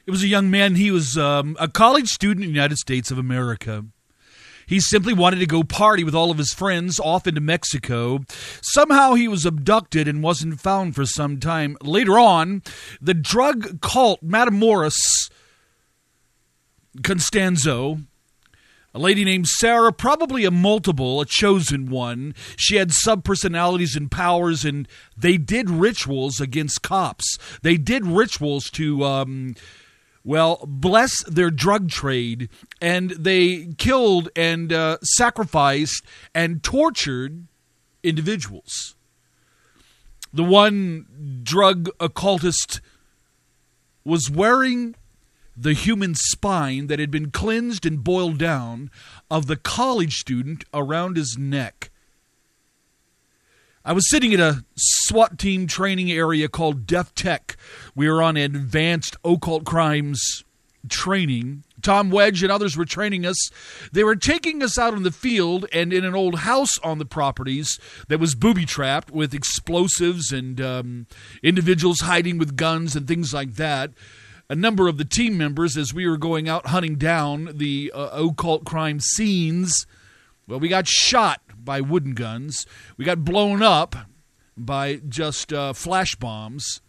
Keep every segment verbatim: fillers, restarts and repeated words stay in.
It was a young man. He was um, a college student in the United States of America. He simply wanted to go party with all of his friends off into Mexico. Somehow he was abducted and wasn't found for some time. Later on, the drug cult Matamoros Constanzo, a lady named Sarah, probably a multiple, a chosen one. She had sub-personalities and powers, and they did rituals against cops. They did rituals to... Um, Well, bless their drug trade, and they killed and uh, sacrificed and tortured individuals. The one drug occultist was wearing the human spine that had been cleansed and boiled down of the college student around his neck. I was sitting at a SWAT team training area called Def Tech. We were on advanced occult crimes training. Tom Wedge and others were training us. They were taking us out in the field and in an old house on the properties that was booby-trapped with explosives and um, individuals hiding with guns and things like that. A number of the team members, as we were going out hunting down the uh, occult crime scenes, well, we got shot by wooden guns. We got blown up by just uh, flash bombs.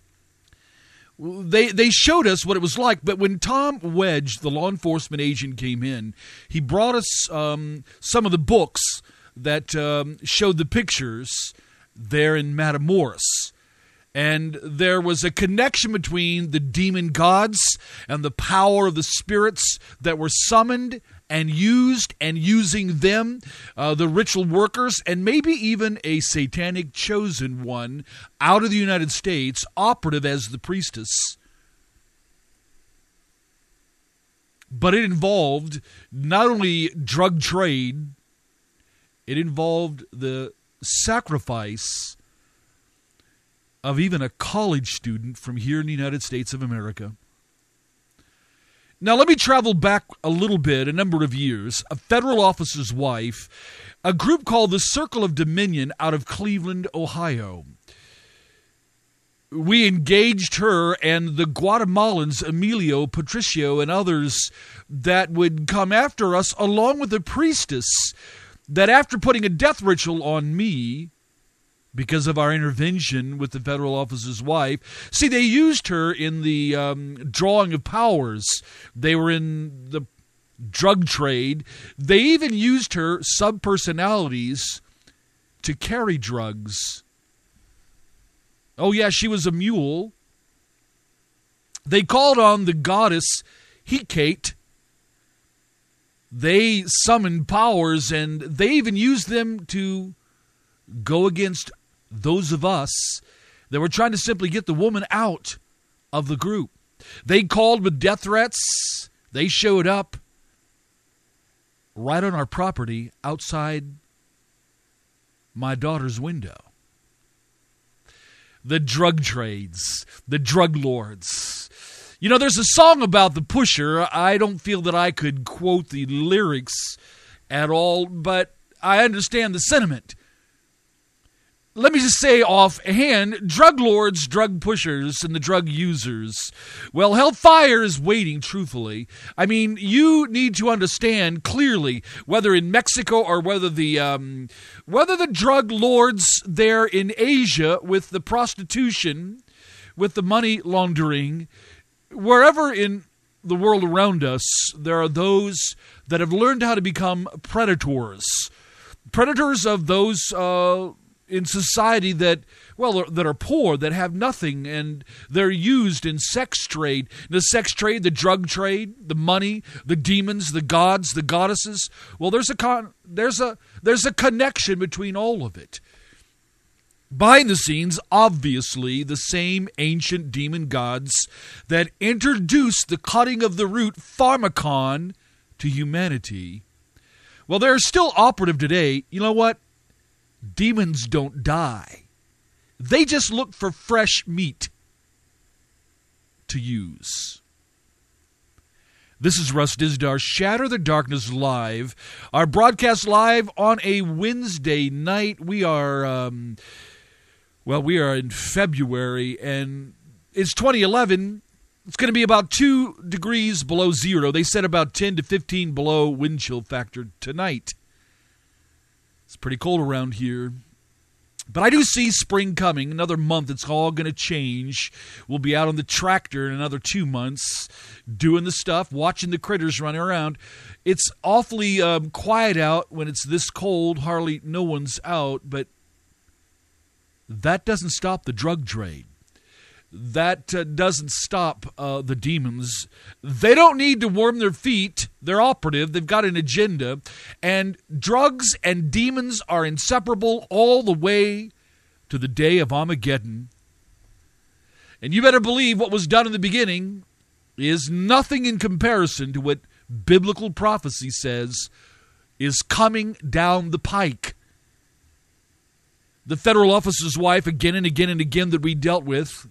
They they showed us what it was like, but when Tom Wedge, the law enforcement agent, came in, he brought us um, some of the books that um, showed the pictures there in Matamoros. And there was a connection between the demon gods and the power of the spirits that were summoned and used and using them, uh, the ritual workers, and maybe even a satanic chosen one out of the United States, operative as the priestess. But it involved not only drug trade, it involved the sacrifice of even a college student from here in the United States of America. Now, let me travel back a little bit, a number of years. A federal officer's wife, a group called the Circle of Dominion out of Cleveland, Ohio. We engaged her and the Guatemalans, Emilio, Patricio, and others that would come after us, along with a priestess that after putting a death ritual on me, because of our intervention with the federal officer's wife. See, they used her in the um, drawing of powers. They were in the drug trade. They even used her sub-personalities to carry drugs. Oh, yeah, she was a mule. They called on the goddess Hecate. They summoned powers, and they even used them to go against those of us that were trying to simply get the woman out of the group. They called with death threats. They showed up right on our property outside my daughter's window. The drug trades, the drug lords. You know, there's a song about the pusher. I don't feel that I could quote the lyrics at all, but I understand the sentiment. Let me just say offhand, drug lords, drug pushers, and the drug users. Well, hellfire is waiting, truthfully. I mean, you need to understand clearly, whether in Mexico or whether the um, whether the drug lords there in Asia with the prostitution, with the money laundering, wherever in the world around us, there are those that have learned how to become predators. Predators of those Uh, in society that, well, that are poor, that have nothing, and they're used in sex trade. The sex trade, the drug trade, the money, the demons, the gods, the goddesses. Well, there's a con- there's a there's a connection between all of it. Behind the scenes, obviously, the same ancient demon gods that introduced the cutting of the root pharmacon to humanity. Well, they're still operative today. You know what? Demons don't die. They just look for fresh meat to use. This is Russ Dizdar, Shatter the Darkness Live. Our broadcast live on a Wednesday night. We are, um, well, we are in February, and it's twenty eleven. It's going to be about two degrees below zero. They said about ten to fifteen below wind chill factor tonight. It's pretty cold around here. But I do see spring coming. Another month, it's all going to change. We'll be out on the tractor in another two months doing the stuff, watching the critters running around. It's awfully um, quiet out when it's this cold. Hardly no one's out. But that doesn't stop the drug trade. That uh, doesn't stop uh, the demons. They don't need to warm their feet. They're operative. They've got an agenda. And drugs and demons are inseparable all the way to the day of Armageddon. And you better believe what was done in the beginning is nothing in comparison to what biblical prophecy says is coming down the pike. The federal officer's wife, again and again and again that we dealt with,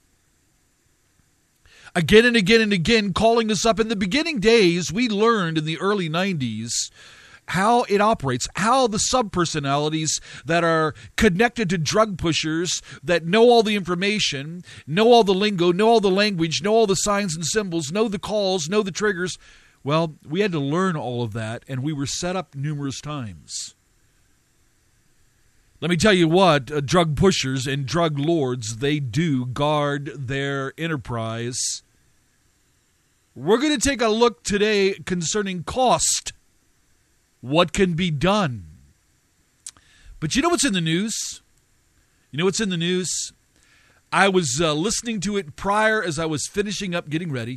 Again and again and again, calling us up. In the beginning days, we learned in the early nineties how it operates, how the subpersonalities that are connected to drug pushers, that know all the information, know all the lingo, know all the language, know all the signs and symbols, know the calls, know the triggers. Well, we had to learn all of that, and we were set up numerous times. Let me tell you what, uh, drug pushers and drug lords, they do guard their enterprise. We're going to take a look today concerning cost. What can be done? But you know what's in the news? You know what's in the news? I was uh, listening to it prior as I was finishing up getting ready.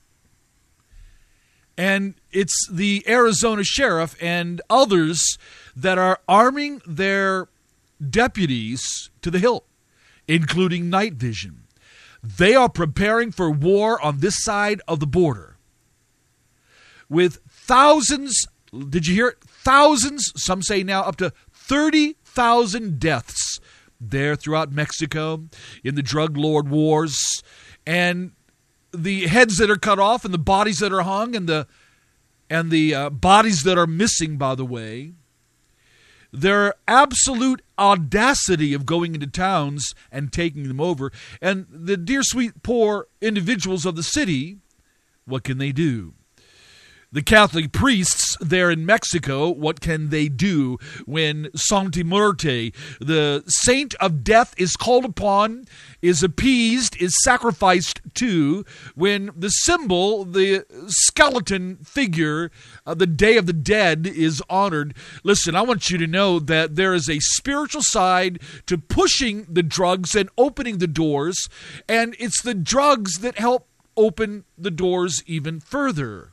And it's the Arizona sheriff and others that are arming their deputies to the hilt, including night vision. They are preparing for war on this side of the border. With thousands, did you hear it? Thousands, some say now up to thirty thousand deaths there throughout Mexico in the drug lord wars. And the heads that are cut off and the bodies that are hung and the, and the uh, bodies that are missing, by the way. Their absolute audacity of going into towns and taking them over. And the dear, sweet, poor individuals of the city, what can they do? The Catholic priests there in Mexico, what can they do when Santa Muerte, the saint of death, is called upon, is appeased, is sacrificed to, when the symbol, the skeleton figure, uh, the Day of the Dead, is honored? Listen, I want you to know that there is a spiritual side to pushing the drugs and opening the doors, and it's the drugs that help open the doors even further.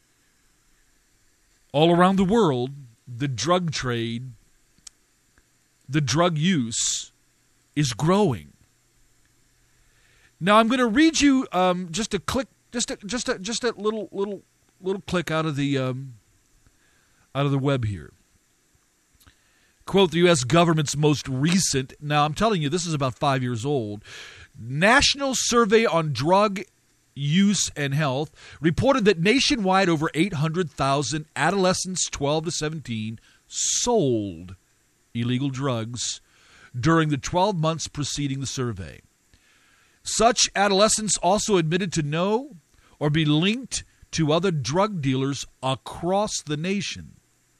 All around the world, the drug trade, the drug use is growing. Now, I'm going to read you um, just a click, just a, just a, just a little little little click out of the um, out of the web here. Quote, the U S government's most recent. Now, I'm telling you, this is about five years old. National Survey on Drug Use and Health reported that nationwide over eight hundred thousand adolescents twelve to seventeen sold illegal drugs during the twelve months preceding the survey. Such adolescents also admitted to know or be linked to other drug dealers across the nation.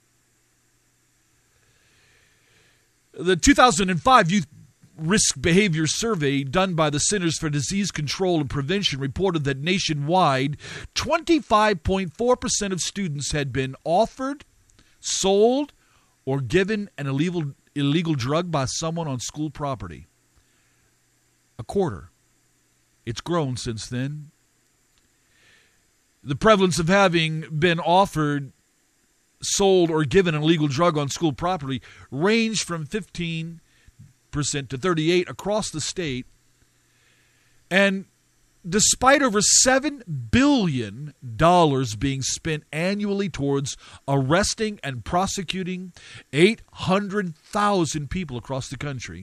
The two thousand five Youth Risk Behavior Survey done by the Centers for Disease Control and Prevention reported that nationwide, twenty-five point four percent of students had been offered, sold, or given an illegal, illegal drug by someone on school property. A quarter. It's grown since then. The prevalence of having been offered, sold, or given an illegal drug on school property ranged from fifteen percent to thirty-eight across the state. And despite over seven billion dollars being spent annually towards arresting and prosecuting eight hundred thousand people across the country,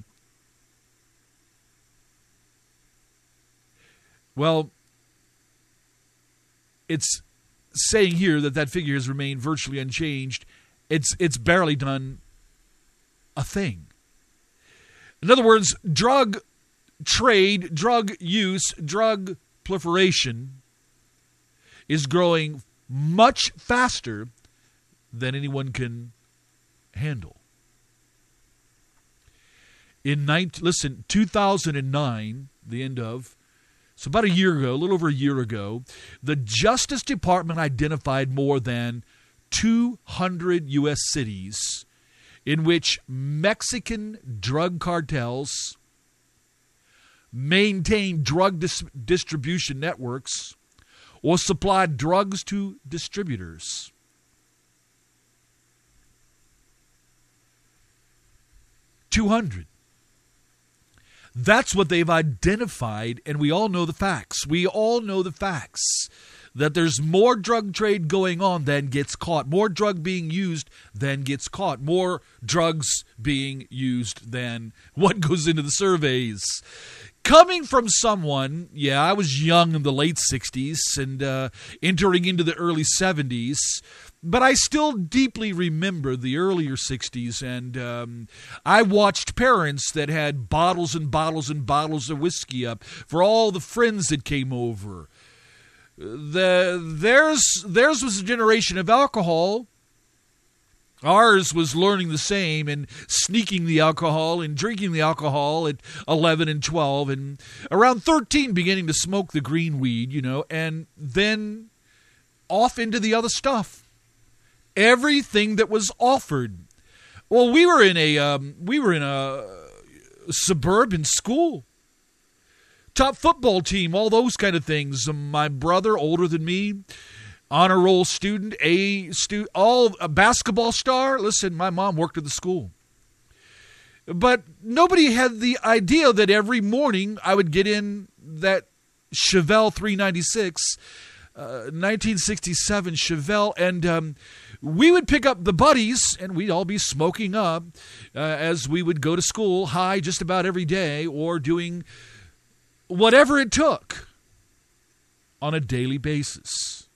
well, it's saying here that that figure has remained virtually unchanged. It's it's barely done a thing. In other words, drug trade, drug use, drug proliferation is growing much faster than anyone can handle. In nineteen, listen, two thousand nine, the end of, so about a year ago, a little over a year ago, the Justice Department identified more than two hundred U S cities in which Mexican drug cartels maintain drug dis- distribution networks or supply drugs to distributors. two hundred. That's what they've identified, and we all know the facts. We all know the facts that there's more drug trade going on than gets caught, more drug being used than gets caught, more drugs being used than what goes into the surveys. Coming from someone, yeah, I was young in the late sixties and uh, entering into the early seventies, but I still deeply remember the earlier sixties, and um, I watched parents that had bottles and bottles and bottles of whiskey up for all the friends that came over. The theirs, theirs was a generation of alcohol. Ours was learning the same and sneaking the alcohol and drinking the alcohol at eleven and twelve, and around thirteen beginning to smoke the green weed, you know, and then off into the other stuff. Everything that was offered. Well, we were in a um, we were in a suburban school. Top football team, all those kind of things. Um, my brother, older than me, honor roll student, a stu- all a basketball star. Listen, my mom worked at the school. But nobody had the idea that every morning I would get in that Chevelle three ninety-six, uh, nineteen sixty-seven Chevelle, and um, we would pick up the buddies, and we'd all be smoking up uh, as we would go to school high just about every day, or doing whatever it took on a daily basis.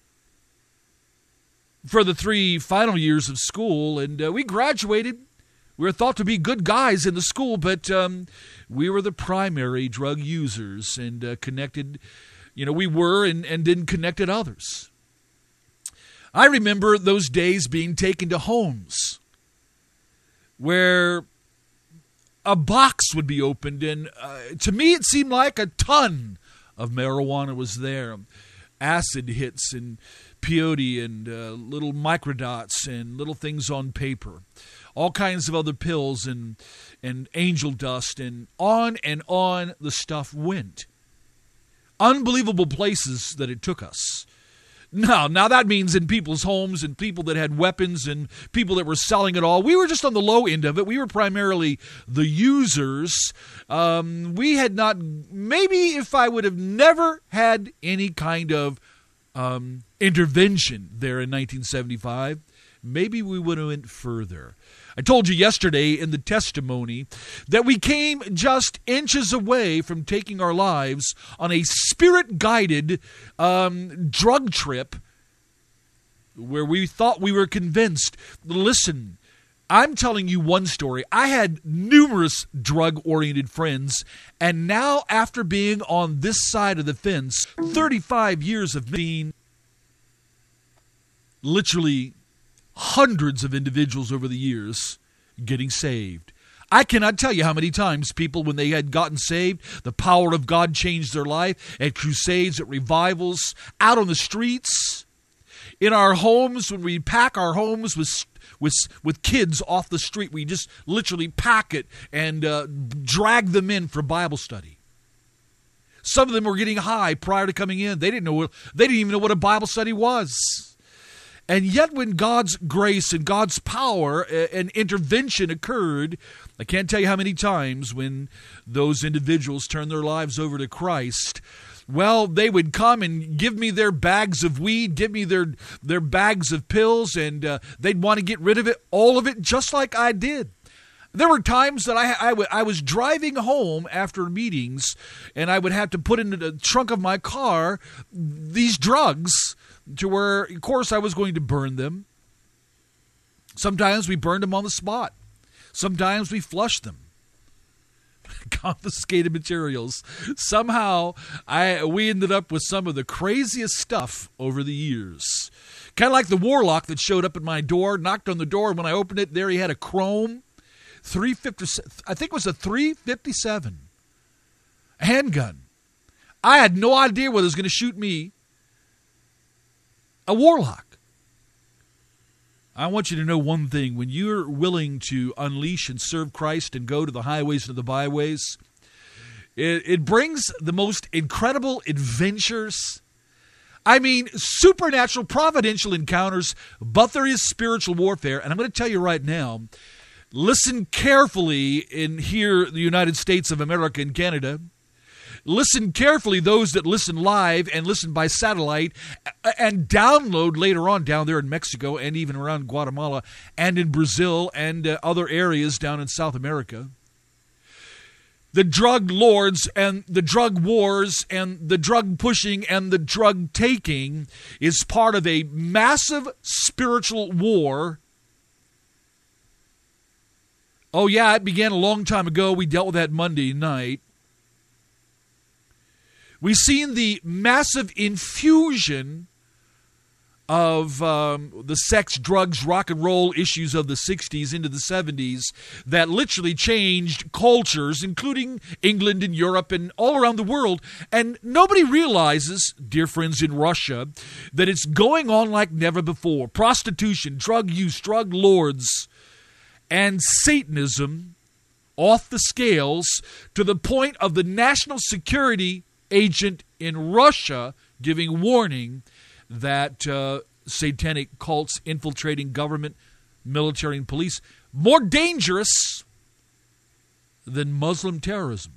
For the three final years of school, and uh, we graduated. We were thought to be good guys in the school, but um, we were the primary drug users and uh, connected, you know, we were and, and then connected others. I remember those days being taken to homes where a box would be opened, and uh, to me it seemed like a ton of marijuana was there. Acid hits and peyote and uh, little microdots and little things on paper. All kinds of other pills and and angel dust, and on and on the stuff went. Unbelievable places that it took us. Now, now that means in people's homes and people that had weapons and people that were selling it all. We were just on the low end of it. We were primarily the users. Um, we had not, maybe if I would have never had any kind of um, intervention there in nineteen seventy-five, maybe we would have went further. I told you yesterday in the testimony that we came just inches away from taking our lives on a spirit-guided um, drug trip where we thought we were convinced. Listen, I'm telling you one story. I had numerous drug-oriented friends, and now after being on this side of the fence, thirty-five years of being literally hundreds of individuals over the years getting saved. I cannot tell you how many times people, when they had gotten saved, the power of God changed their life at crusades, at revivals, out on the streets, in our homes, when we pack our homes with with with kids off the street. We just literally pack it and uh, drag them in for Bible study. Some of them were getting high prior to coming in. They didn't know what, they didn't even know what a Bible study was. And yet when God's grace and God's power and intervention occurred, I can't tell you how many times when those individuals turned their lives over to Christ, well, they would come and give me their bags of weed, give me their, their bags of pills, and uh, they'd want to get rid of it, all of it, just like I did. There were times that I, I, w- I was driving home after meetings, and I would have to put in the trunk of my car these drugs, to where, of course, I was going to burn them. Sometimes we burned them on the spot. Sometimes we flushed them. confiscated materials. Somehow, I we ended up with some of the craziest stuff over the years. Kind of like the warlock that showed up at my door, knocked on the door, and when I opened it, there he had a chrome three fifty, I think it was a three fifty-seven handgun. I had no idea whether it was going to shoot me. A warlock. I want you to know one thing. When you're willing to unleash and serve Christ and go to the highways and the byways, it, it brings the most incredible adventures. I mean, supernatural, providential encounters, but there is spiritual warfare. And I'm going to tell you right now, listen carefully in here, the United States of America and Canada. Listen carefully, those that listen live and listen by satellite and download later on down there in Mexico and even around Guatemala and in Brazil and uh, other areas down in South America. The drug lords and the drug wars and the drug pushing and the drug taking is part of a massive spiritual war. Oh yeah, it began a long time ago. We dealt with that Monday night. We've seen the massive infusion of um, the sex, drugs, rock and roll issues of the sixties into the seventies that literally changed cultures, including England and Europe and all around the world. And nobody realizes, dear friends in Russia, that it's going on like never before. Prostitution, drug use, drug lords, and Satanism off the scales to the point of the national security agent in Russia giving warning that uh, satanic cults infiltrating government, military, and police more dangerous than Muslim terrorism.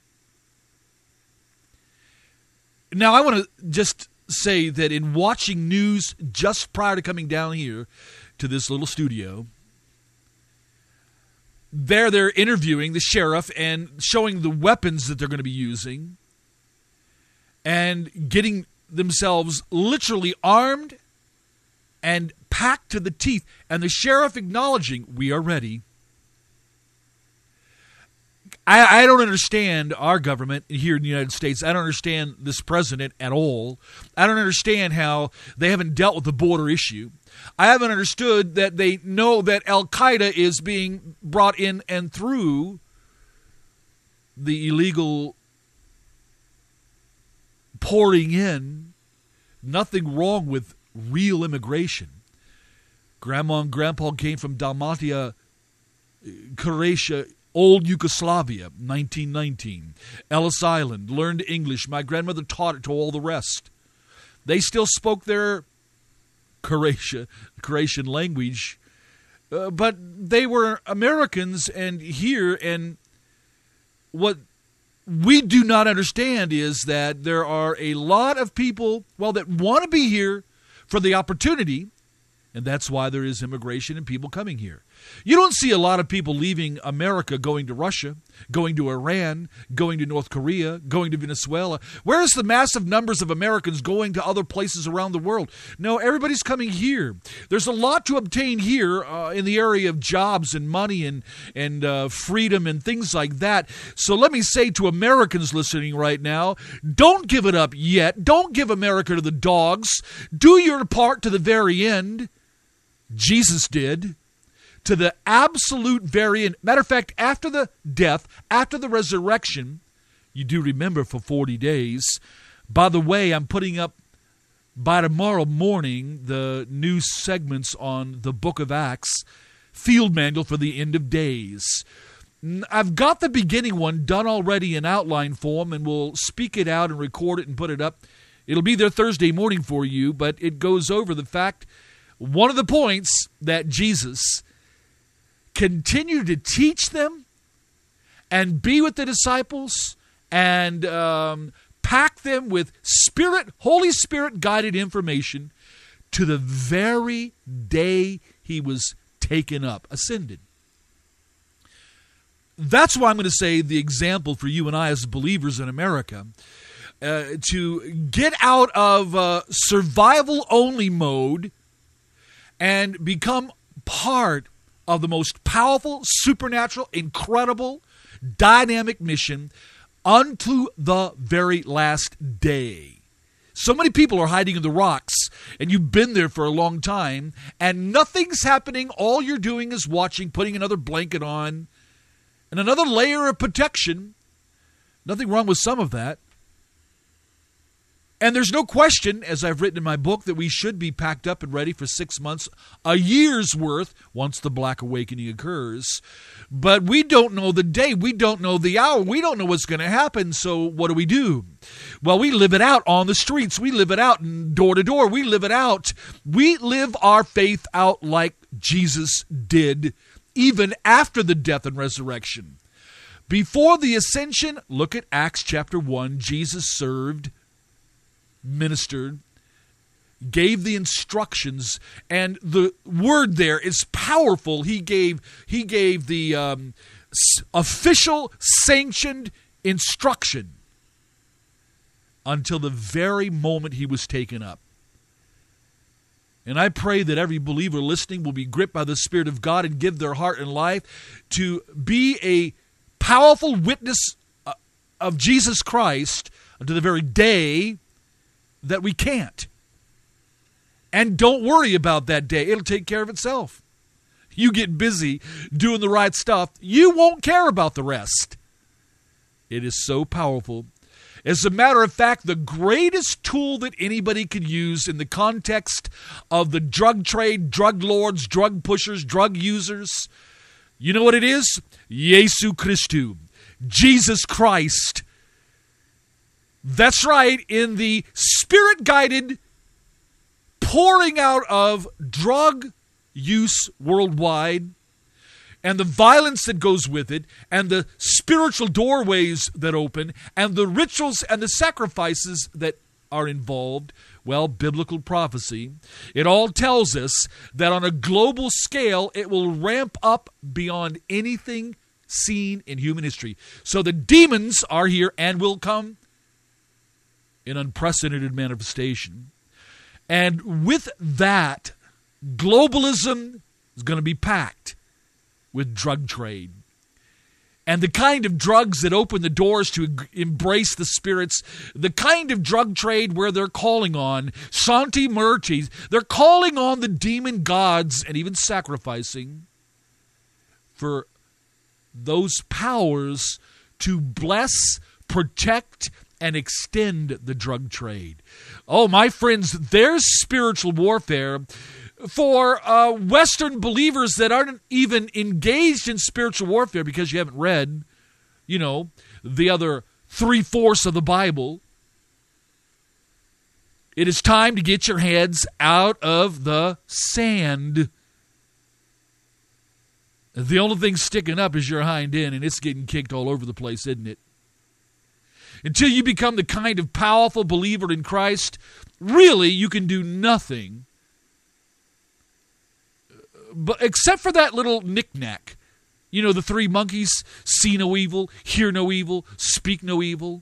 Now, I want to just say that in watching news just prior to coming down here to this little studio, there they're interviewing the sheriff and showing the weapons that they're going to be using and getting themselves literally armed and packed to the teeth, and the sheriff acknowledging, we are ready. I, I don't understand our government here in the United States. I don't understand this president at all. I don't understand how they haven't dealt with the border issue. I haven't understood that they know that Al-Qaeda is being brought in and through the illegal pouring in. Nothing wrong with real immigration. Grandma and Grandpa came from Dalmatia, Croatia, old Yugoslavia, nineteen nineteen. Ellis Island, learned English. My grandmother taught it to all the rest. They still spoke their Croatia, Croatian language, uh, but they were Americans and here, and what we do not understand is that there are a lot of people, well, that want to be here for the opportunity, and that's why there is immigration and people coming here. You don't see a lot of people leaving America going to Russia, going to Iran, going to North Korea, going to Venezuela. Where's the massive numbers of Americans going to other places around the world? No, everybody's coming here. There's a lot to obtain here uh, in the area of jobs and money and, and uh, freedom and things like that. So let me say to Americans listening right now, don't give it up yet. Don't give America to the dogs. Do your part to the very end. Jesus did. To the absolute very end. Matter of fact, after the death, after the resurrection, you do remember for forty days. By the way, I'm putting up by tomorrow morning the new segments on the book of Acts, field manual for the end of days. I've got the beginning one done already in outline form, and we'll speak it out and record it and put it up. It'll be there Thursday morning for you, but it goes over the fact, one of the points that Jesus continue to teach them and be with the disciples and um, pack them with Spirit, Holy Spirit guided information to the very day he was taken up, ascended. That's why I'm going to say the example for you and I as believers in America, uh, to get out of uh, survival only mode and become part of the most powerful, supernatural, incredible, dynamic mission unto the very last day. So many people are hiding in the rocks, and you've been there for a long time, and nothing's happening. All you're doing is watching, putting another blanket on, and another layer of protection. Nothing wrong with some of that. And there's no question, as I've written in my book, that we should be packed up and ready for six months, a year's worth, once the Black Awakening occurs. But we don't know the day. We don't know the hour. We don't know what's going to happen. So what do we do? Well, we live it out on the streets. We live it out door to door. We live it out. We live our faith out like Jesus did, even after the death and resurrection. Before the ascension, look at Acts chapter one. Jesus served, ministered, gave the instructions, and the word there is powerful. He gave he gave the um, official sanctioned instruction until the very moment he was taken up. And I pray that every believer listening will be gripped by the Spirit of God and give their heart and life to be a powerful witness of Jesus Christ unto the very day that we can't. And don't worry about that day. It'll take care of itself. You get busy doing the right stuff, you won't care about the rest. It is so powerful. As a matter of fact, the greatest tool that anybody could use in the context of the drug trade, drug lords, drug pushers, drug users, you know what it is? Jesu Christu, Jesus Christ. That's right, in the Spirit-guided pouring out of drug use worldwide, and the violence that goes with it, and the spiritual doorways that open, and the rituals and the sacrifices that are involved, well, biblical prophecy, it all tells us that on a global scale, it will ramp up beyond anything seen in human history. So the demons are here and will come in unprecedented manifestation. And with that, globalism is going to be packed with drug trade. And the kind of drugs that open the doors to embrace the spirits, the kind of drug trade where they're calling on Santi Murti, they're calling on the demon gods and even sacrificing for those powers to bless, protect, and extend the drug trade. Oh, my friends, there's spiritual warfare for uh, Western believers that aren't even engaged in spiritual warfare because you haven't read, you know, the other three-fourths of the Bible. It is time to get your heads out of the sand. The only thing sticking up is your hind end, and it's getting kicked all over the place, isn't it? Until you become the kind of powerful believer in Christ, really you can do nothing but except for that little knick-knack. You know, the three monkeys: see no evil, hear no evil, speak no evil.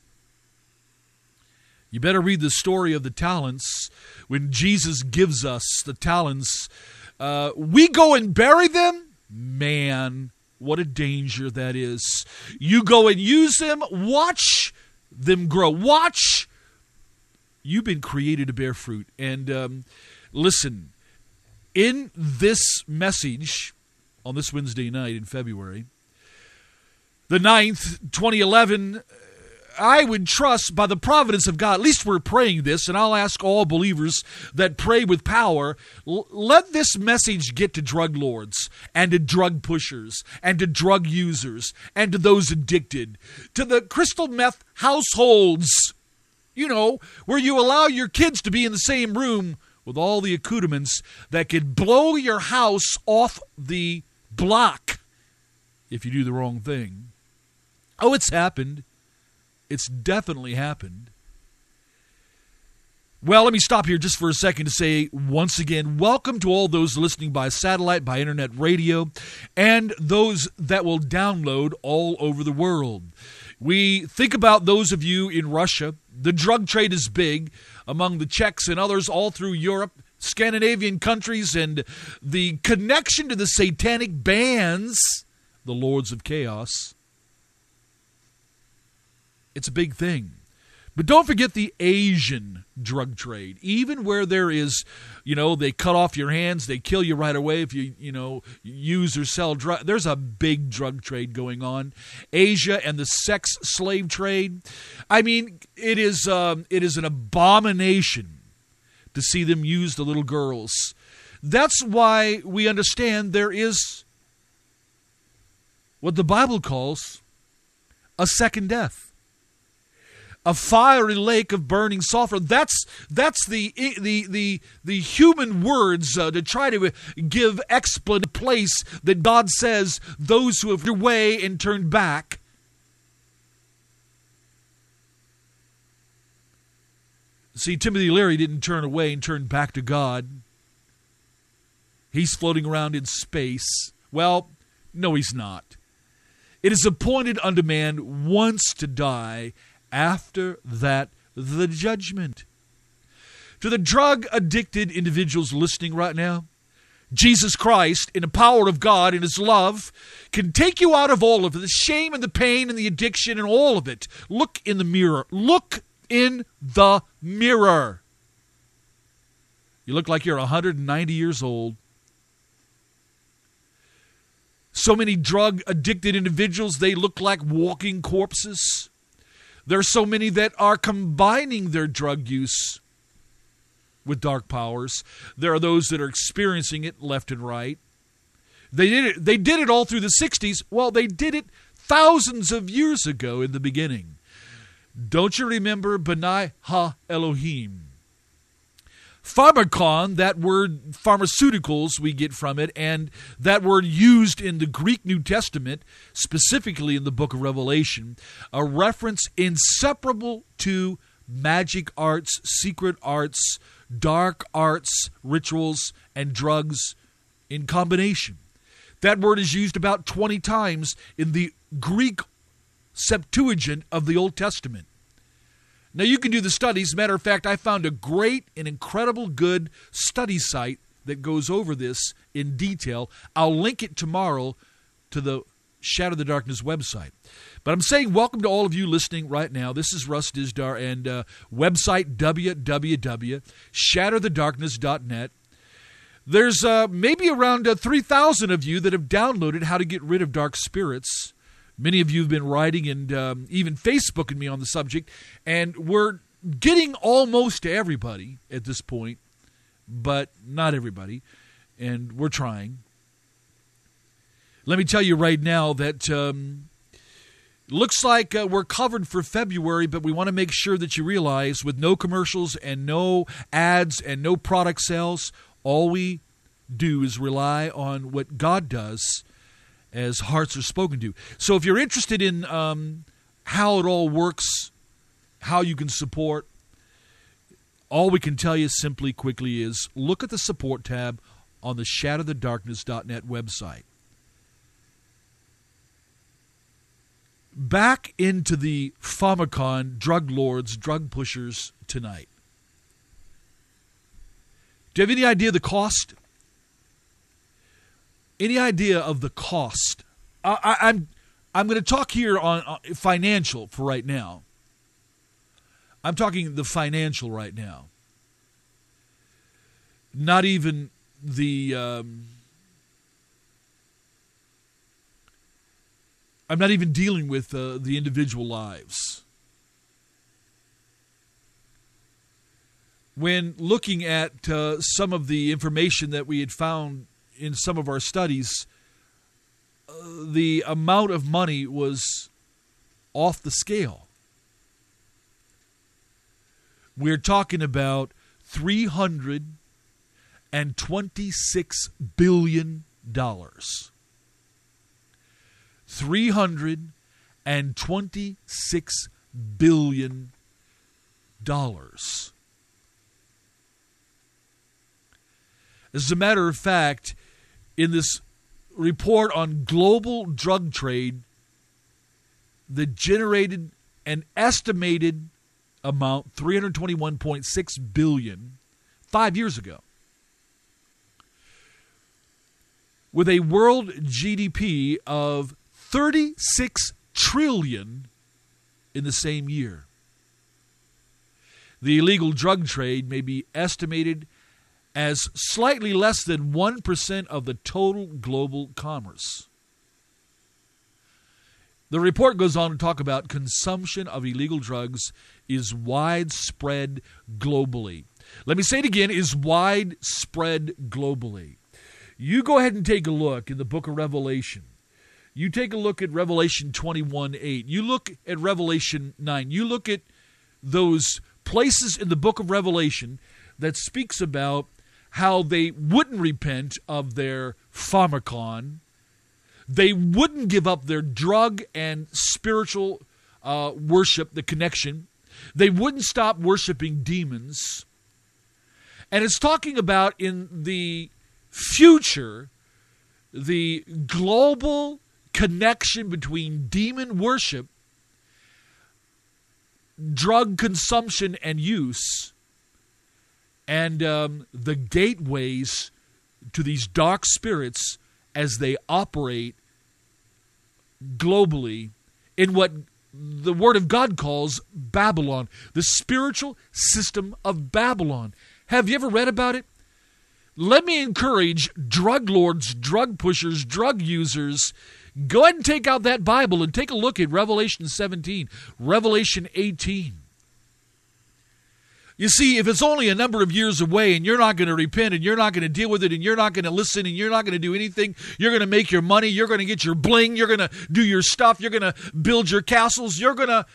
You better read the story of the talents. When Jesus gives us the talents, uh, we go and bury them. Man, what a danger that is. You go and use them. Watch them grow. Watch. You've been created to bear fruit. And um, listen, in this message on this Wednesday night in February, the ninth, twenty eleven, I would trust by the providence of God, at least we're praying this, and I'll ask all believers that pray with power, l- let this message get to drug lords and to drug pushers and to drug users and to those addicted, to the crystal meth households, you know, where you allow your kids to be in the same room with all the accoutrements that could blow your house off the block if you do the wrong thing. Oh, it's happened. It's definitely happened. Well, let me stop here just for a second to say once again, welcome to all those listening by satellite, by internet radio, and those that will download all over the world. We think about those of you in Russia. The drug trade is big among the Czechs and others all through Europe, Scandinavian countries, and the connection to the satanic bands, the Lords of Chaos. It's a big thing. But don't forget the Asian drug trade. Even where there is, you know, they cut off your hands, they kill you right away if you, you know, use or sell drugs. There's a big drug trade going on. Asia and the sex slave trade. I mean, it is um, it is an abomination to see them use the little girls. That's why we understand there is what the Bible calls a second death. A fiery lake of burning sulfur. That's that's the the the the human words uh, to try to give explanation place that God says those who have turned away and turned back. See, Timothy Leary didn't turn away and turn back to God. He's floating around in space. Well, no, he's not. It is appointed unto man once to die. After that, the judgment. To the drug-addicted individuals listening right now, Jesus Christ, in the power of God, in His love, can take you out of all of it, the shame and the pain and the addiction and all of it. Look in the mirror. Look in the mirror. You look like you're one hundred ninety years old. So many drug-addicted individuals, they look like walking corpses. There are so many that are combining their drug use with dark powers. There are those that are experiencing it left and right. They did it, they did it all through the sixties. Well, they did it thousands of years ago in the beginning. Don't you remember Benai Ha Elohim? Pharmakon, that word pharmaceuticals we get from it, and that word used in the Greek New Testament, specifically in the book of Revelation, a reference inseparable to magic arts, secret arts, dark arts, rituals, and drugs in combination. That word is used about twenty times in the Greek Septuagint of the Old Testament. Now, you can do the studies. Matter of fact, I found a great and incredible good study site that goes over this in detail. I'll link it tomorrow to the Shadow the Darkness website. But I'm saying welcome to all of you listening right now. This is Russ Dizdar, and uh, website w w w dot shadow the darkness dot net. There's uh, maybe around uh, three thousand of you that have downloaded How to Get Rid of Dark Spirits. Many of you have been writing and um, even Facebooking me on the subject, and we're getting almost to everybody at this point, but not everybody, and we're trying. Let me tell you right now that um, looks like uh, we're covered for February, but we want to make sure that you realize with no commercials and no ads and no product sales, all we do is rely on what God does as hearts are spoken to. So if you're interested in um, how it all works, how you can support, all we can tell you simply quickly is look at the support tab on the shadow the darkness dot net website. Back into the Pharmakon drug lords, drug pushers tonight. Do you have any idea of the cost? Any idea of the cost? I, I, I'm I'm going to talk here on uh, financial for right now. I'm talking the financial right now. Not even the. Um, I'm not even dealing with uh, the individual lives. When looking at uh, some of the information that we had found in some of our studies, uh, the amount of money was off the scale. We're talking about three hundred twenty-six billion dollars. three hundred twenty-six billion dollars. As a matter of fact, in this report on global drug trade that generated an estimated amount, three hundred twenty-one point six billion dollars, five years ago, with a world G D P of thirty-six trillion in the same year. The illegal drug trade may be estimated as slightly less than one percent of the total global commerce. The report goes on to talk about consumption of illegal drugs is widespread globally. Let me say it again, is widespread globally. You go ahead and take a look in the book of Revelation. You take a look at Revelation twenty-one eight. You look at Revelation nine. You look at those places in the book of Revelation that speaks about how they wouldn't repent of their pharmacon. They wouldn't give up their drug and spiritual uh, worship, the connection. They wouldn't stop worshiping demons. And it's talking about in the future, the global connection between demon worship, drug consumption and use, and um, the gateways to these dark spirits as they operate globally in what the Word of God calls Babylon, the spiritual system of Babylon. Have you ever read about it? Let me encourage drug lords, drug pushers, drug users, go ahead and take out that Bible and take a look at Revelation seventeen, Revelation eighteen. You see, if it's only a number of years away and you're not going to repent and you're not going to deal with it and you're not going to listen and you're not going to do anything, you're going to make your money, you're going to get your bling, you're going to do your stuff, you're going to build your castles, you're going to...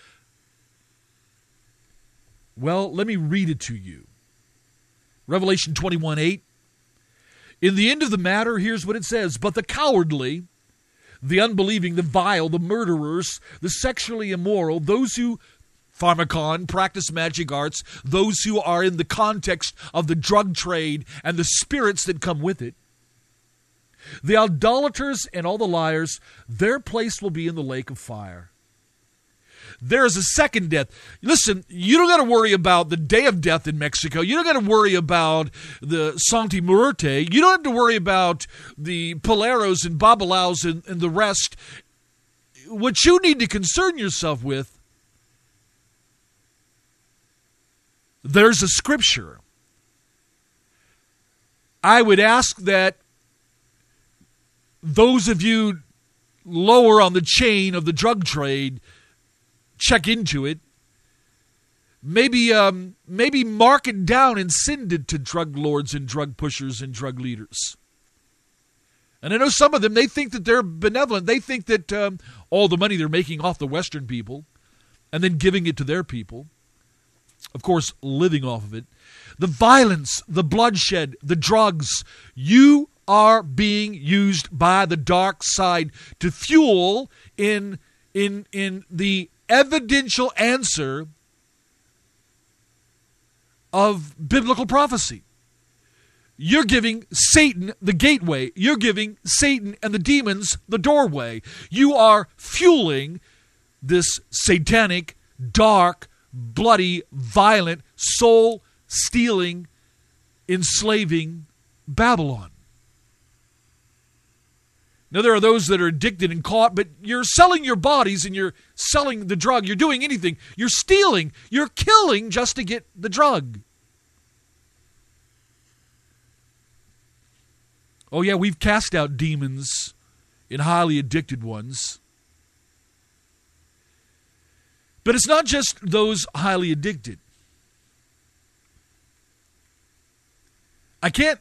Well, let me read it to you. Revelation twenty-one eight. In the end of the matter, here's what it says. But the cowardly, the unbelieving, the vile, the murderers, the sexually immoral, those who pharmacon, practice magic arts, those who are in the context of the drug trade and the spirits that come with it, the idolaters and all the liars, their place will be in the lake of fire. There is a second death. Listen, you don't got to worry about the day of death in Mexico. You don't got to worry about the Sancti Muerte. You don't have to worry about the Paleros and Babalaos and, and the rest. What you need to concern yourself with, there's a scripture. I would ask that those of you lower on the chain of the drug trade check into it. Maybe um, maybe mark it down and send it to drug lords and drug pushers and drug leaders. And I know some of them, they think that they're benevolent. They think that um, all the money they're making off the Western people and then giving it to their people, of course, living off of it. The violence, the bloodshed, the drugs, you are being used by the dark side to fuel in in in the evidential answer of biblical prophecy. You're giving Satan the gateway. You're giving Satan and the demons the doorway. You are fueling this satanic, dark, bloody, violent, soul-stealing, enslaving Babylon. Now, there are those that are addicted and caught, but you're selling your bodies and you're selling the drug. You're doing anything. You're stealing. You're killing just to get the drug. Oh, yeah, we've cast out demons in highly addicted ones. But it's not just those highly addicted. I can't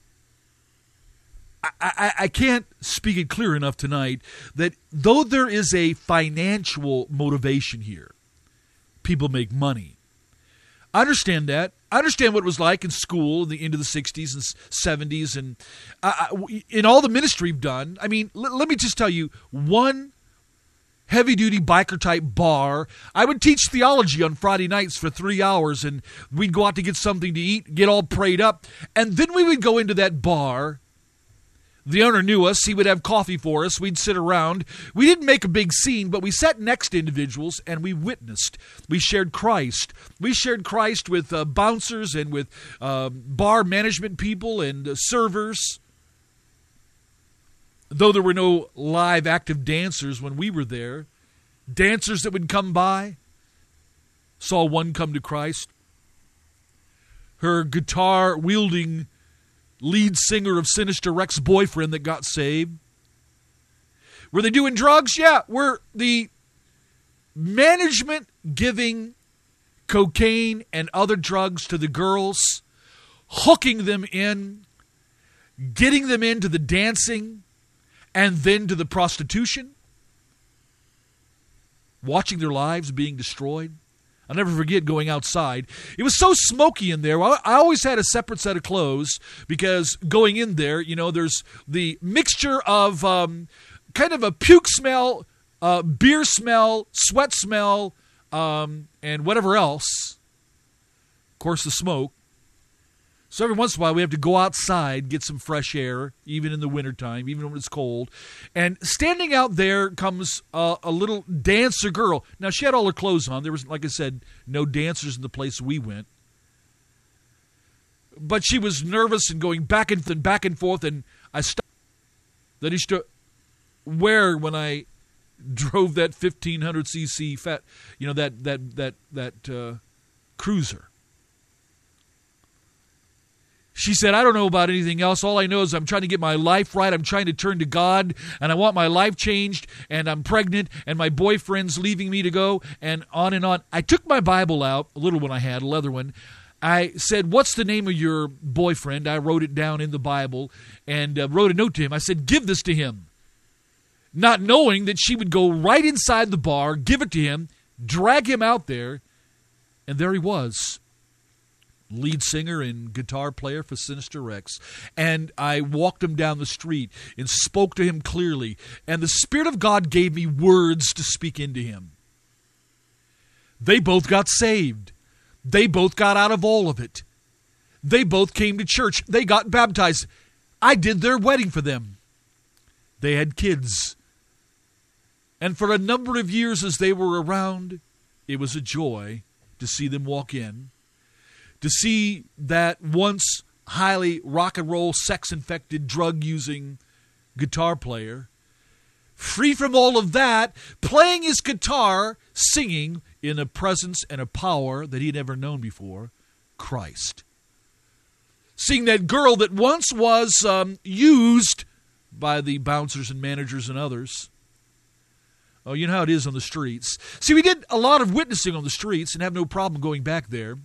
I, I can't speak it clear enough tonight that though there is a financial motivation here, people make money. I understand that. I understand what it was like in school in the end of the sixties and seventies and uh, in all the ministry we've done. I mean, l- let me just tell you, one heavy-duty biker-type bar, I would teach theology on Friday nights for three hours, and we'd go out to get something to eat, get all prayed up, and then we would go into that bar. The owner knew us. He would have coffee for us. We'd sit around. We didn't make a big scene, but we sat next to individuals and we witnessed. We shared Christ. We shared Christ with uh, bouncers and with uh, bar management people and uh, servers. Though there were no live active dancers when we were there, dancers that would come by. Saw one come to Christ. Her guitar-wielding lead singer of Sinister Rex boyfriend that got saved. Were they doing drugs? Yeah. Were the management giving cocaine and other drugs to the girls, hooking them in, getting them into the dancing, and then to the prostitution? Watching their lives being destroyed? I'll never forget going outside. It was so smoky in there. I always had a separate set of clothes because going in there, you know, there's the mixture of um, kind of a puke smell, uh, beer smell, sweat smell, um, and whatever else. Of course, the smoke. So every once in a while, we have to go outside, get some fresh air, even in the wintertime, even when it's cold. And standing out there comes uh, a little dancer girl. Now, she had all her clothes on. There was, like I said, no dancers in the place we went. But she was nervous and going back and, and back and forth, and I stopped. That used to wear when I drove that fifteen hundred c c fat, you know, that that that that uh, cruiser. She said, I don't know about anything else. All I know is I'm trying to get my life right. I'm trying to turn to God, and I want my life changed, and I'm pregnant, and my boyfriend's leaving me to go, and on and on. I took my Bible out, a little one I had, a leather one. I said, what's the name of your boyfriend? I wrote it down in the Bible and uh, wrote a note to him. I said, give this to him. Not knowing that she would go right inside the bar, give it to him, drag him out there, and there he was. Lead singer and guitar player for Sinister Rex. And I walked him down the street and spoke to him clearly. And the Spirit of God gave me words to speak into him. They both got saved. They both got out of all of it. They both came to church. They got baptized. I did their wedding for them. They had kids. And for a number of years as they were around, it was a joy to see them walk in. To see that once highly rock and roll, sex-infected, drug-using guitar player, free from all of that, playing his guitar, singing in a presence and a power that he'd never known before, Christ. Seeing that girl that once was um, used by the bouncers and managers and others. Oh, you know how it is on the streets. See, we did a lot of witnessing on the streets and have no problem going back there.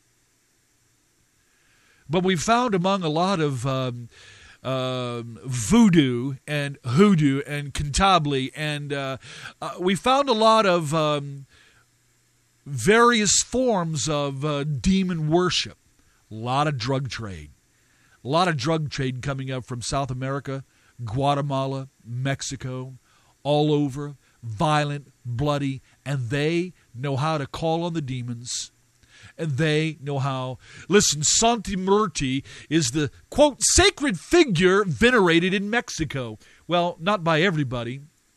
But we found among a lot of um, uh, voodoo and hoodoo and cantabile, and uh, uh, we found a lot of um, various forms of uh, demon worship. A lot of drug trade. A lot of drug trade coming up from South America, Guatemala, Mexico, all over, violent, bloody, and they know how to call on the demons. And they know how. Listen, Santa Muerte is the, quote, sacred figure venerated in Mexico. Well, not by everybody.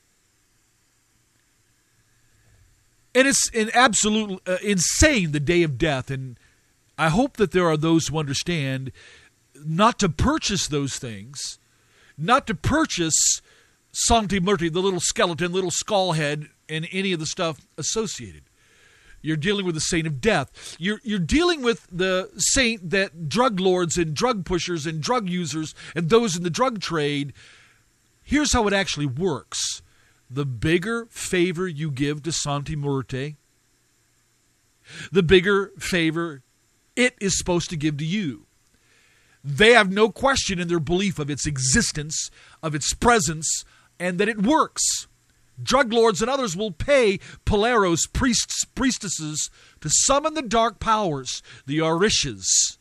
And it's an absolute uh, insane, the day of death. And I hope that there are those who understand not to purchase those things, not to purchase Santa Muerte, the little skeleton, little skull head, and any of the stuff associated. You're dealing with the saint of death. You're, you're dealing with the saint that drug lords and drug pushers and drug users and those in the drug trade, here's how it actually works. The bigger favor you give to Santa Muerte, the bigger favor it is supposed to give to you. They have no question in their belief of its existence, of its presence, and that it works. Drug lords and others will pay Paleros, priests, priestesses, to summon the dark powers, the Orishas.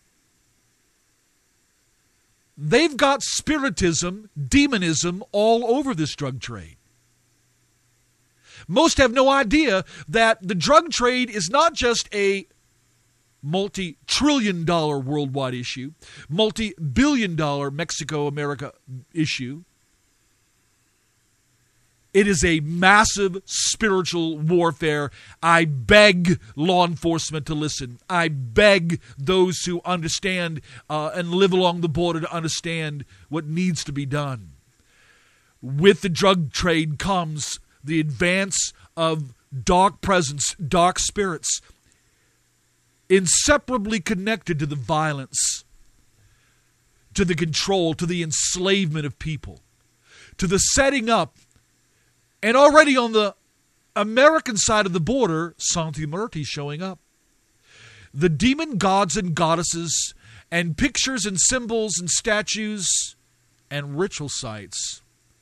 They've got spiritism, demonism all over this drug trade. Most have no idea that the drug trade is not just a multi-trillion dollar worldwide issue, multi-billion dollar Mexico-America issue. It is a massive spiritual warfare. I beg law enforcement to listen. I beg those who understand uh, and live along the border to understand what needs to be done. With the drug trade comes the advance of dark presence, dark spirits, inseparably connected to the violence, to the control, to the enslavement of people, to the setting up, and already on the American side of the border, Shanti Murti showing up. The demon gods and goddesses and pictures and symbols and statues and ritual sites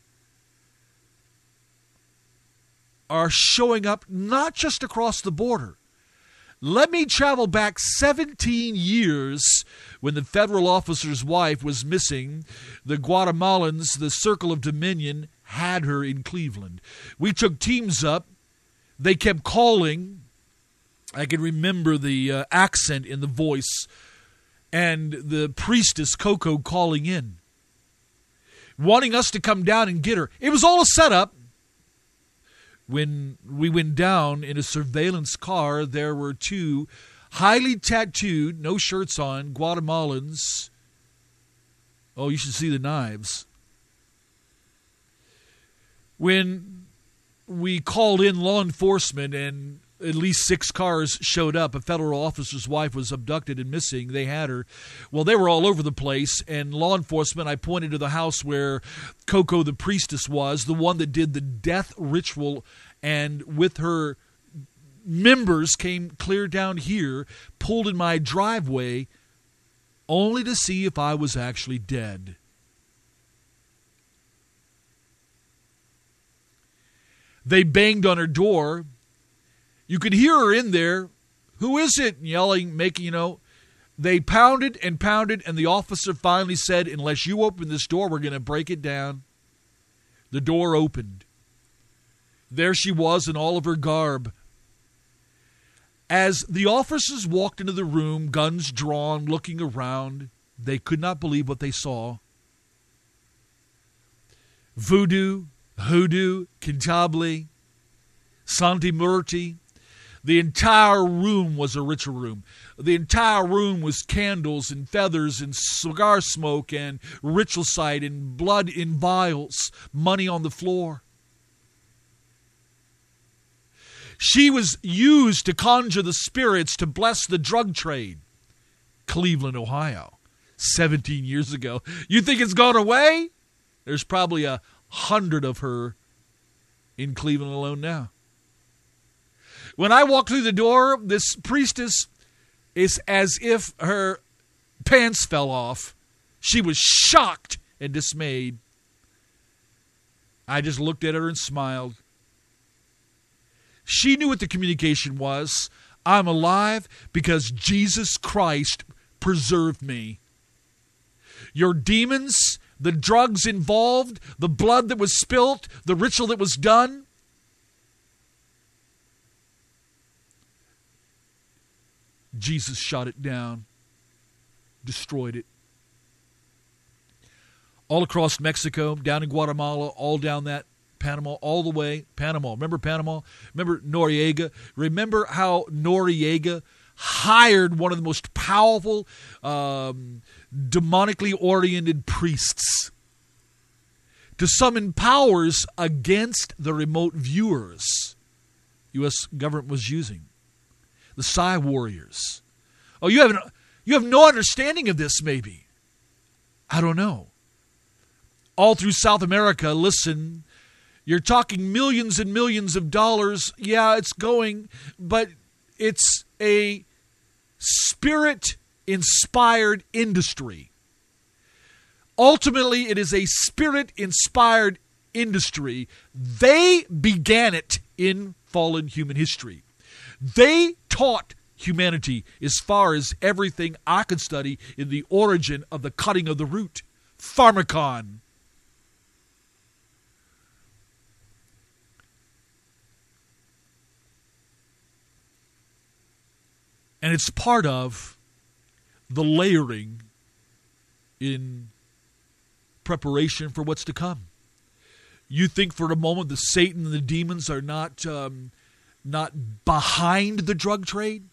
are showing up not just across the border. Let me travel back seventeen years when the federal officer's wife was missing. The Guatemalans, the Circle of Dominion, had her in Cleveland. We took teams up. They kept calling. I can remember the uh, accent in the voice and the priestess Coco calling in, wanting us to come down and get her. It was all a setup. When we went down in a surveillance car, there were two highly tattooed, no shirts on, Guatemalans. Oh, you should see the knives. When we called in law enforcement and at least six cars showed up, a federal officer's wife was abducted and missing. They had her. Well, they were all over the place, and law enforcement, I pointed to the house where Coco the priestess was, the one that did the death ritual, and with her members came clear down here, pulled in my driveway, only to see if I was actually dead. They banged on her door. You could hear her in there. Who is it? Yelling, making, you know. They pounded and pounded, and the officer finally said, unless you open this door, we're going to break it down. The door opened. There she was in all of her garb. As the officers walked into the room, guns drawn, looking around, they could not believe what they saw. Voodoo, hoodoo, cantabile, Shanti Murti. The entire room was a ritual room. The entire room was candles and feathers and cigar smoke and ritual site and blood in vials, money on the floor. She was used to conjure the spirits to bless the drug trade. Cleveland, Ohio, seventeen years ago. You think it's gone away? There's probably a hundred of her in Cleveland alone now. When I walk through the door, this priestess is as if her pants fell off. She was shocked and dismayed. I just looked at her and smiled. She knew what the communication was. I'm alive because Jesus Christ preserved me. Your demons, the drugs involved, the blood that was spilt, the ritual that was done, Jesus shot it down, destroyed it. All across Mexico, down in Guatemala, all down that Panama, all the way, Panama. Remember Panama? Remember Noriega? Remember how Noriega hired one of the most powerful, um, demonically oriented priests to summon powers against the remote viewers U S government was using. The Psy Warriors. Oh, you have, you have no understanding of this, maybe. I don't know. All through South America, listen, you're talking millions and millions of dollars. Yeah, it's going, but it's a spirit-inspired industry. Ultimately, it is a spirit-inspired industry. They began it in fallen human history. They taught humanity as far as everything I could study in the origin of the cutting of the root. Pharmakon. And it's part of the layering in preparation for what's to come. You think for a moment that Satan and the demons are not um, not behind the drug trade?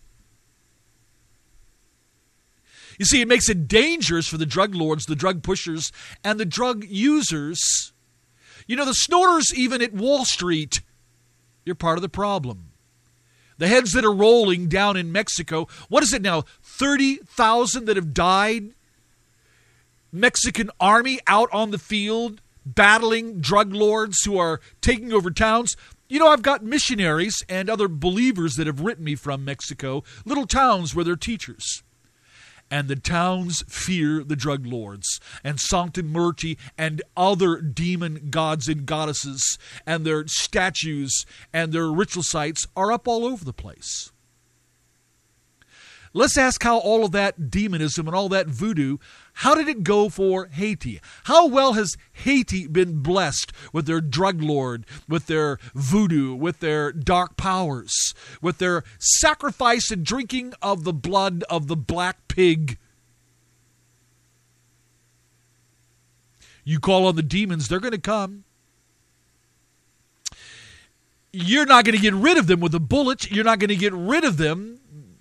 You see, it makes it dangerous for the drug lords, the drug pushers, and the drug users. You know, the snorters, even at Wall Street, You're part of the problem. The heads that are rolling down in Mexico, what is it now, thirty thousand that have died? Mexican army out on the field battling drug lords who are taking over towns. You know, I've got missionaries and other believers that have written me from Mexico, little towns where they're teachers. And the towns fear the drug lords and Sancta Muerte and other demon gods and goddesses, and their statues and their ritual sites are up all over the place. Let's ask how all of that demonism and all that voodoo, how did it go for Haiti? How well has Haiti been blessed with their drug lord, with their voodoo, with their dark powers, with their sacrifice and drinking of the blood of the black pig? You call on the demons, they're going to come. You're not going to get rid of them with a bullet. You're not going to get rid of them.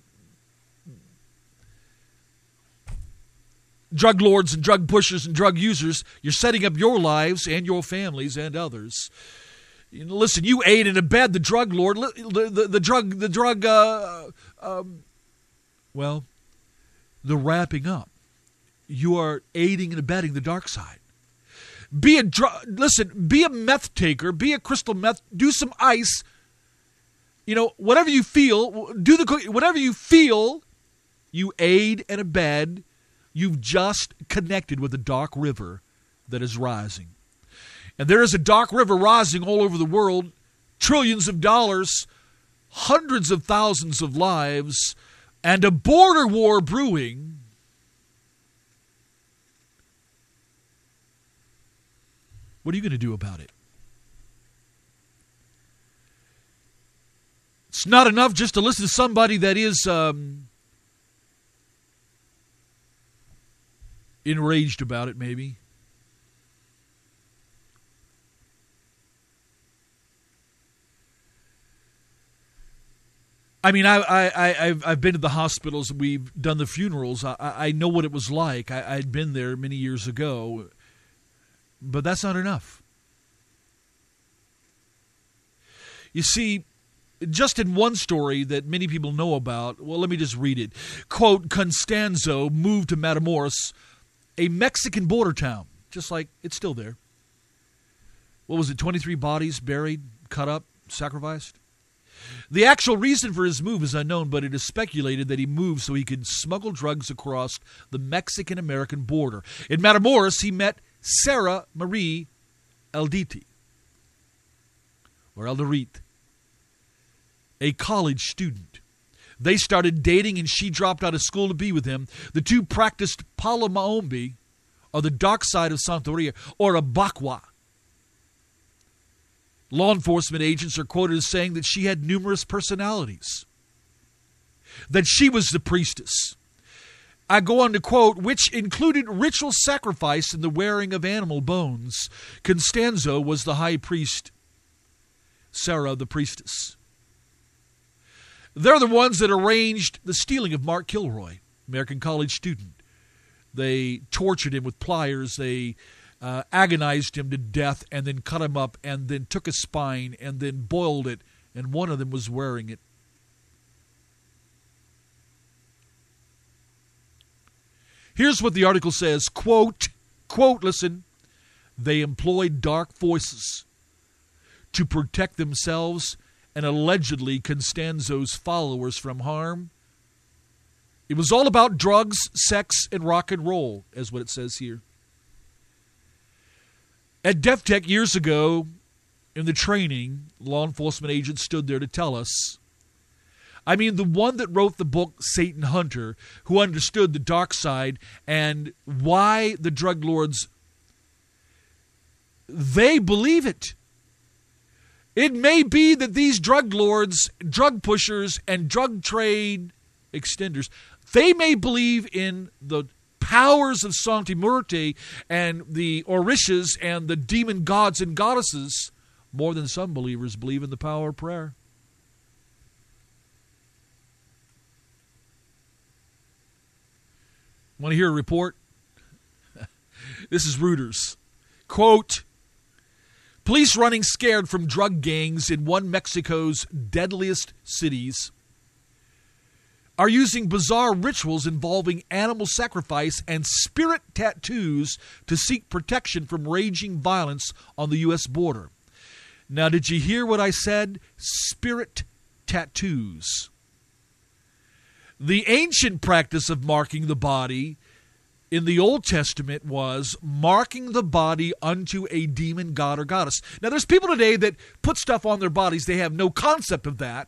Drug lords and drug pushers and drug users, you're setting up your lives and your families and others. Listen, you aid and abet the drug lord, the, the, the drug, the drug, uh, um, well, the wrapping up. You are aiding and abetting the dark side. Be a drug, listen, be a meth taker, be a crystal meth, do some ice. You know, whatever you feel, do the whatever you feel, you aid and abet. You've just connected with the dark river that is rising. And there is a dark river rising all over the world, trillions of dollars, hundreds of thousands of lives, and a border war brewing. What are you going to do about it? It's not enough just to listen to somebody that is um, enraged about it, maybe. I mean, I, I, I've, I've been to the hospitals. We've done the funerals. I, I know what it was like. I, I'd been there many years ago. But that's not enough. You see, just in one story that many people know about, well, let me just read it. Quote, Constanzo moved to Matamoros, a Mexican border town, just like it's still there. What was it, twenty-three bodies buried, cut up, sacrificed? The actual reason for his move is unknown, but it is speculated that he moved so he could smuggle drugs across the Mexican-American border. In Matamoros, he met Sarah Marie Elditi, or Elderit, a college student. They started dating and she dropped out of school to be with him. The two practiced Palamaombi, or the dark side of Santeria, or a Bakwa. Law enforcement agents are quoted as saying that she had numerous personalities, that she was the priestess. I go on to quote, which included ritual sacrifice and the wearing of animal bones. Constanzo was the high priest, Sarah the priestess. They're the ones that arranged the stealing of Mark Kilroy, American college student. They tortured him with pliers. They uh, agonized him to death and then cut him up and then took his spine and then boiled it, and one of them was wearing it. Here's what the article says, quote, quote, listen, they employed dark forces to protect themselves and allegedly Constanzo's followers from harm. It was all about drugs, sex, and rock and roll, is what it says here. At Def Tech years ago, in the training, law enforcement agents stood there to tell us. I mean, the one that wrote the book, Satan Hunter, who understood the dark side and why the drug lords, they believe it. It may be that these drug lords, drug pushers, and drug trade extenders, they may believe in the powers of Sancta Muerte and the Orishas and the demon gods and goddesses more than some believers believe in the power of prayer. Want to hear a report? This is Reuters. Quote, Police running scared from drug gangs in one Mexico's deadliest cities are using bizarre rituals involving animal sacrifice and spirit tattoos to seek protection from raging violence on the U S border. Now, did you hear what I said? Spirit tattoos. The ancient practice of marking the body in the Old Testament was marking the body unto a demon god or goddess. Now, there's people today that put stuff on their bodies. They have no concept of that.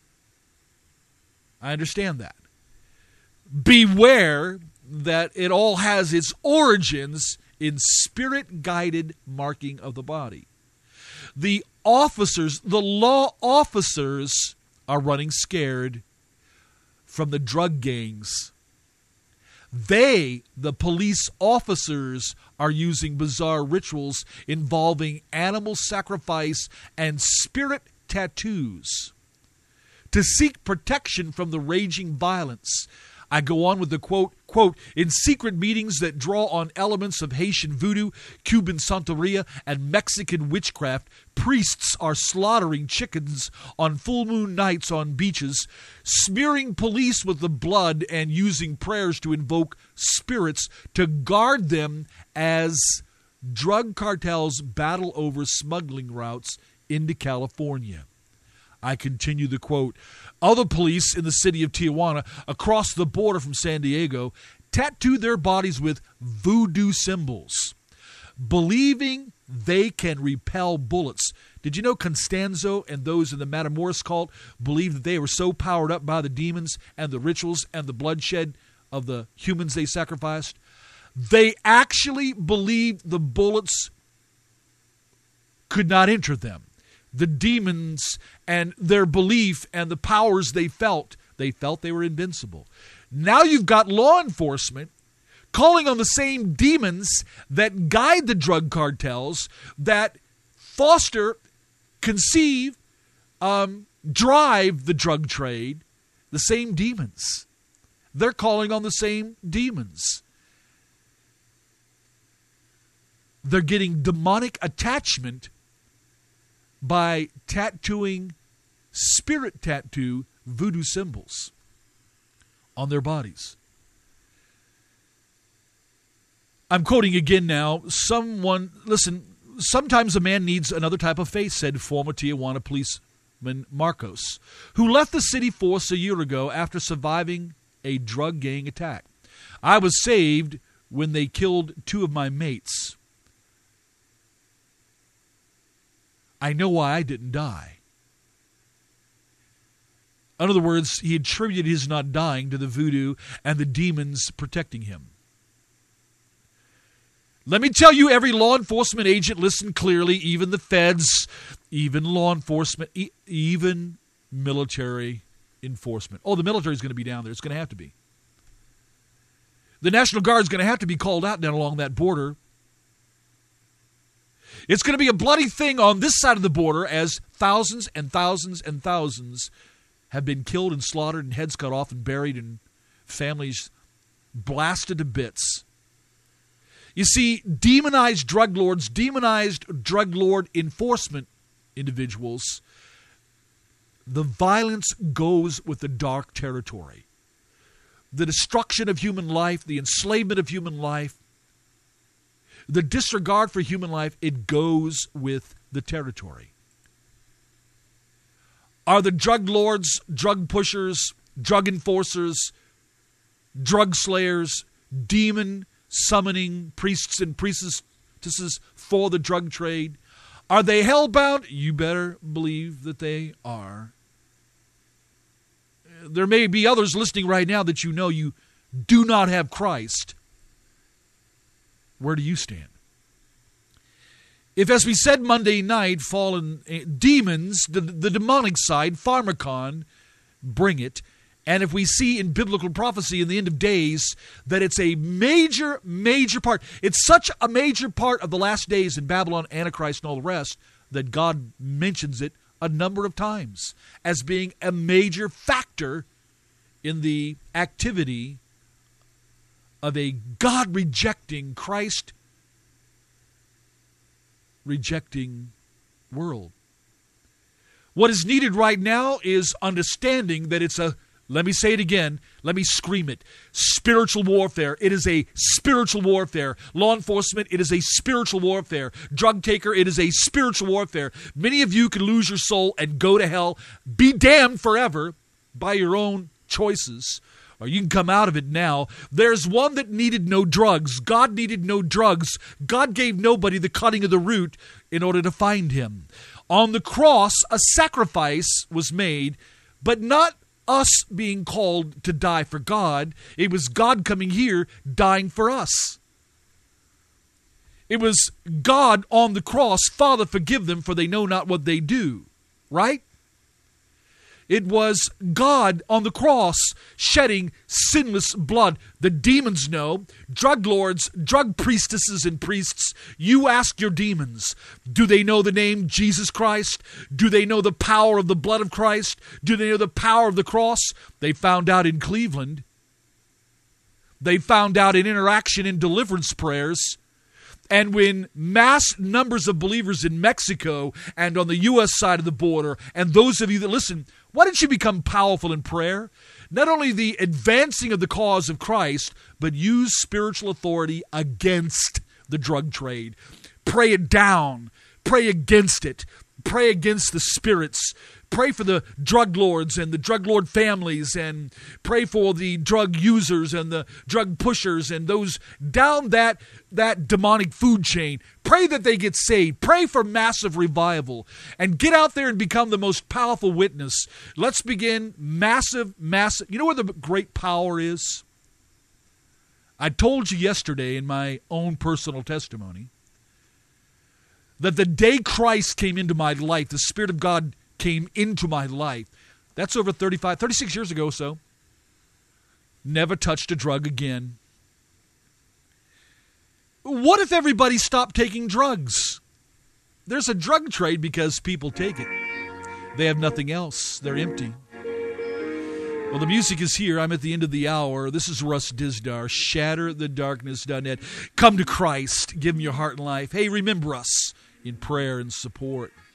I understand that. Beware that it all has its origins in spirit-guided marking of the body. The officers, the law officers, are running scared from the drug gangs. They, the police officers, are using bizarre rituals involving animal sacrifice and spirit tattoos to seek protection from the raging violence. I go on with the quote, quote, in secret meetings that draw on elements of Haitian voodoo, Cuban Santeria, and Mexican witchcraft, priests are slaughtering chickens on full moon nights on beaches, smearing police with the blood and using prayers to invoke spirits to guard them as drug cartels battle over smuggling routes into California. I continue the quote. Other police in the city of Tijuana, across the border from San Diego, tattooed their bodies with voodoo symbols, believing they can repel bullets. Did you know Constanzo and those in the Matamoros cult believed that they were so powered up by the demons and the rituals and the bloodshed of the humans they sacrificed? They actually believed the bullets could not enter them. The demons and their belief and the powers they felt, they felt they were invincible. Now you've got law enforcement calling on the same demons that guide the drug cartels, that foster, conceive, um, drive the drug trade, the same demons. They're calling on the same demons. They're getting demonic attachment by tattooing, spirit tattoo, voodoo symbols on their bodies. I'm quoting again now. Someone, listen, sometimes a man needs another type of faith, said former Tijuana policeman Marcos, who left the city force a year ago after surviving a drug gang attack. I was saved when they killed two of my mates. I know why I didn't die. In other words, he attributed his not dying to the voodoo and the demons protecting him. Let me tell you, every law enforcement agent, listen clearly, even the feds, even law enforcement, e- even military enforcement. Oh, the military is going to be down there. It's going to have to be. The National Guard is going to have to be called out down along that border. It's going to be a bloody thing on this side of the border as thousands and thousands and thousands have been killed and slaughtered and heads cut off and buried and families blasted to bits. You see, demonized drug lords, demonized drug lord enforcement individuals, the violence goes with the dark territory. The destruction of human life, the enslavement of human life, the disregard for human life, it goes with the territory. Are the drug lords, drug pushers, drug enforcers, drug slayers, demon summoning priests and priestesses for the drug trade? Are they hellbound? You better believe that they are. There may be others listening right now that you know you do not have Christ. Where do you stand? If, as we said Monday night, fallen demons, the, the demonic side, pharmacon, bring it. And if we see in biblical prophecy in the end of days that it's a major, major part, it's such a major part of the last days in Babylon, Antichrist, and all the rest, that God mentions it a number of times as being a major factor in the activity of a God-rejecting, Christ-rejecting world. What is needed right now is understanding that it's a, let me say it again, let me scream it, spiritual warfare. It is a spiritual warfare. Law enforcement, it is a spiritual warfare. Drug taker, it is a spiritual warfare. Many of you can lose your soul and go to hell, be damned forever by your own choices, or you can come out of it now. There's one that needed no drugs. God needed no drugs. God gave nobody the cutting of the root in order to find him. On the cross, a sacrifice was made, but not us being called to die for God. It was God coming here, dying for us. It was God on the cross, Father, forgive them, for they know not what they do. Right? It was God on the cross shedding sinless blood. The demons know. Drug lords, drug priestesses and priests, you ask your demons, do they know the name Jesus Christ? Do they know the power of the blood of Christ? Do they know the power of the cross? They found out in Cleveland. They found out in interaction in deliverance prayers. And when mass numbers of believers in Mexico and on the U S side of the border, and those of you that listen, why don't you become powerful in prayer? Not only the advancing of the cause of Christ, but use spiritual authority against the drug trade. Pray it down. Pray against it. Pray against the spirits. Pray for the drug lords and the drug lord families, and pray for the drug users and the drug pushers and those down that, that demonic food chain. Pray that they get saved. Pray for massive revival, and get out there and become the most powerful witness. Let's begin massive, massive. You know where the great power is? I told you yesterday in my own personal testimony that the day Christ came into my life, the Spirit of God came into my life. That's over thirty-five, thirty-six years ago or so. Never touched a drug again. What if everybody stopped taking drugs? There's a drug trade because people take it. They have nothing else. They're empty. Well, the music is here. I'm at the end of the hour. This is Russ Dizdar, shatter the darkness dot net. Come to Christ. Give him your heart and life. Hey, remember us in prayer and support.